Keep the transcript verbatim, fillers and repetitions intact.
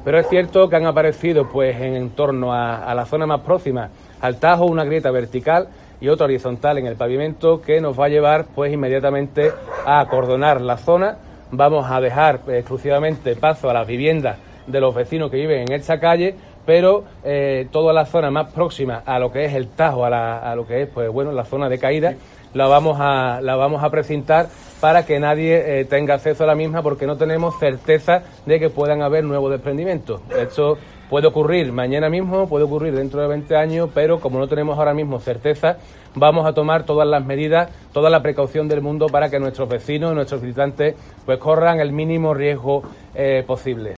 Pero es cierto que han aparecido pues en torno a, a la zona más próxima al Tajo una grieta vertical y otra horizontal en el pavimento que nos va a llevar pues inmediatamente a acordonar la zona. Vamos a dejar eh, exclusivamente paso a las viviendas de los vecinos que viven en esta calle, pero eh, toda la zona más próxima a lo que es el Tajo, a, la, a lo que es pues bueno la zona de caída, la vamos a la vamos a precintar para que nadie eh, tenga acceso a la misma, porque no tenemos certeza de que puedan haber nuevos desprendimientos. Esto puede ocurrir mañana mismo, puede ocurrir dentro de veinte años, pero como no tenemos ahora mismo certeza, vamos a tomar todas las medidas, toda la precaución del mundo para que nuestros vecinos, nuestros visitantes, pues corran el mínimo riesgo eh, posible.